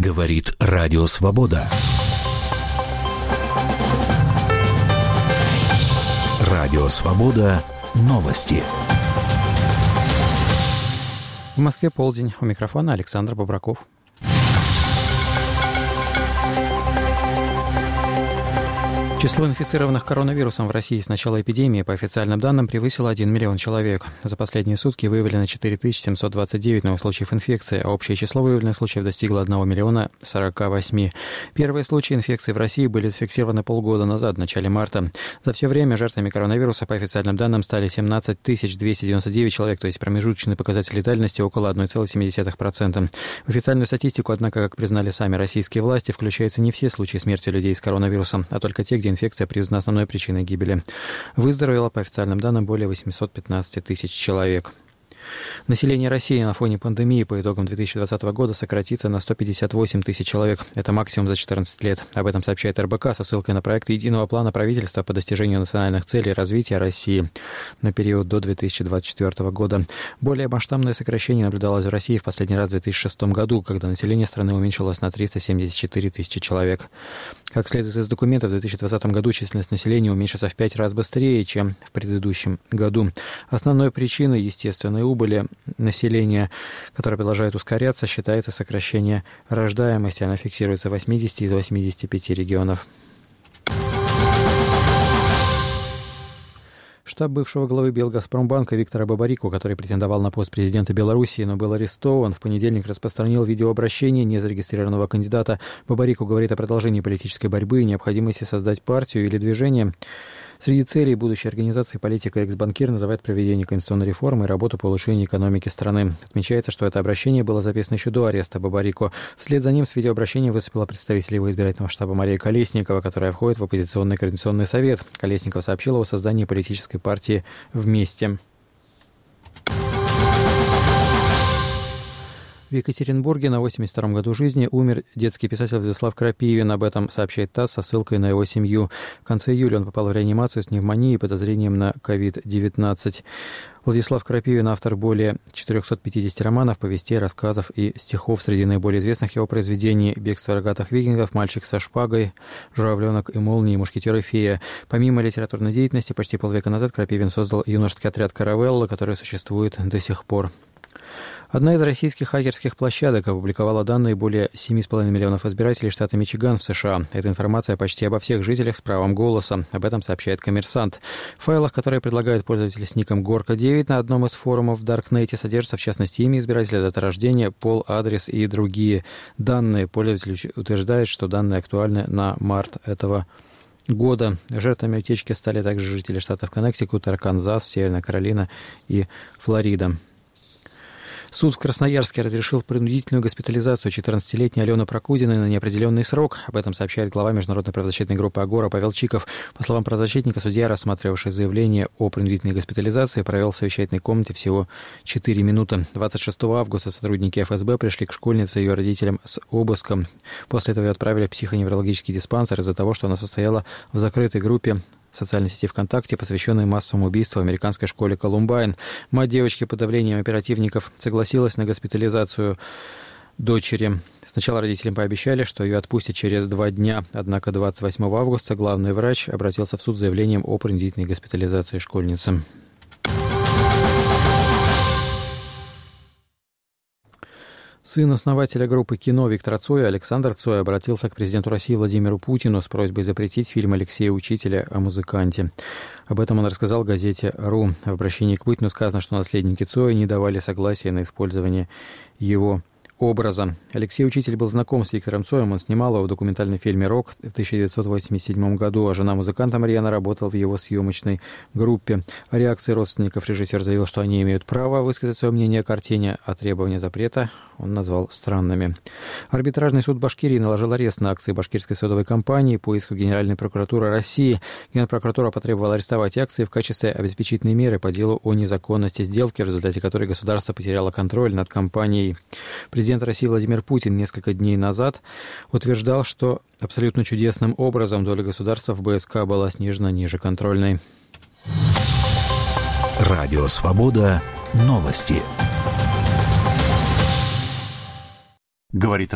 Говорит Радио Свобода. Радио Свобода. Новости. В Москве полдень. У микрофона Александр Бобраков. Число инфицированных коронавирусом в России с начала эпидемии, по официальным данным, превысило 1 миллион человек. За последние сутки выявлено 4729 новых случаев инфекции, а общее число выявленных случаев достигло 1 миллиона 48. Первые случаи инфекции в России были зафиксированы полгода назад, в начале марта. За все время жертвами коронавируса, по официальным данным, стали 17 299 человек, то есть промежуточный показатель летальности около 1,7%. В официальную статистику, однако, как признали сами российские власти, включаются не все случаи смерти людей с коронавирусом, а только те, где инфекция признана основной причиной гибели. Выздоровело, по официальным данным, более 815 тысяч человек. Население России на фоне пандемии по итогам 2020 года сократится на 158 тысяч человек. Это максимум за 14 лет. Об этом сообщает РБК со ссылкой на проект единого плана правительства по достижению национальных целей развития России на период до 2024 года. Более масштабное сокращение наблюдалось в России в последний раз в 2006 году, когда население страны уменьшилось на 374 тысячи человек. Как следует из документов, в 2020 году численность населения уменьшится в 5 раз быстрее, чем в предыдущем году. Основной причиной естественной убыли населения, которое продолжает ускоряться, считается сокращение рождаемости. Она фиксируется в 80 из 85 регионов. Штаб бывшего главы Белгазпромбанка Виктора Бабарико, который претендовал на пост президента Белоруссии, но был арестован, в понедельник распространил видеообращение незарегистрированного кандидата. Бабарико говорит о продолжении политической борьбы и необходимости создать партию или движение. Среди целей будущей организации политика экс-банкир называет проведение конституционной реформы и работу по улучшению экономики страны. Отмечается, что это обращение было записано еще до ареста Бабарико. Вслед за ним с видеообращением выступила представитель его избирательного штаба Мария Колесникова, которая входит в оппозиционный координационный совет. Колесникова сообщила о создании политической партии «Вместе». В Екатеринбурге на 82-м году жизни умер детский писатель Владислав Крапивин. Об этом сообщает ТАСС со ссылкой на его семью. В конце июля он попал в реанимацию с пневмонией и подозрением на COVID-19. Владислав Крапивин – автор более 450 романов, повестей, рассказов и стихов. Среди наиболее известных его произведений «Бегство рогатых викингов», «Мальчик со шпагой», «Журавленок и молнии», «Мушкетер и фея». Помимо литературной деятельности, почти полвека назад Крапивин создал юношеский отряд «Каравелла», который существует до сих пор. Одна из российских хакерских площадок опубликовала данные более 7,5 миллионов избирателей штата Мичиган в США. Эта информация почти обо всех жителях с правом голоса. Об этом сообщает «Коммерсант». В файлах, которые предлагают пользователи с ником Горка9 на одном из форумов в Даркнете, содержатся в частности имя избирателя, дата рождения, пол, адрес и другие данные. Пользователь утверждает, что данные актуальны на март этого года. Жертвами утечки стали также жители штатов Коннектикут, Арканзас, Северная Каролина и Флорида. Суд в Красноярске разрешил принудительную госпитализацию 14-летней Алены Прокудиной на неопределенный срок. Об этом сообщает глава международной правозащитной группы «Агора» Павел Чиков. По словам правозащитника, судья, рассматривавший заявление о принудительной госпитализации, провел в совещательной комнате всего 4 минуты. 26 августа сотрудники ФСБ пришли к школьнице и ее родителям с обыском. После этого ее отправили в психоневрологический диспансер из-за того, что она состояла в закрытой группе в социальной сети ВКонтакте, посвященной массовому убийству в американской школе Колумбайн. Мать девочки под давлением оперативников согласилась на госпитализацию дочери. Сначала родителям пообещали, что ее отпустят через 2 дня. Однако 28 августа главный врач обратился в суд с заявлением о принудительной госпитализации школьницы. Сын основателя группы кино Виктора Цоя Александр Цой обратился к президенту России Владимиру Путину с просьбой запретить фильм Алексея Учителя о музыканте. Об этом он рассказал газете «РУ». В обращении к Путину сказано, что наследники Цоя не давали согласия на использование его образа. Алексей Учитель был знаком с Виктором Цоем. Он снимал его в документальном фильме «Рок» в 1987 году, а жена музыканта Марьяна работала в его съемочной группе. О реакции родственников режиссер заявил, что они имеют право высказать свое мнение о картине, а требования запрета он назвал странными. Арбитражный суд Башкирии наложил арест на акции башкирской содовой компании по иску Генеральной прокуратуры России. Генпрокуратура потребовала арестовать акции в качестве обеспечительной меры по делу о незаконности сделки, в результате которой государство потеряло контроль над компанией. Президент России Владимир Путин несколько дней назад утверждал, что абсолютно чудесным образом доля государства в БСК была снижена ниже контрольной. Радио «Свобода». Новости. Говорит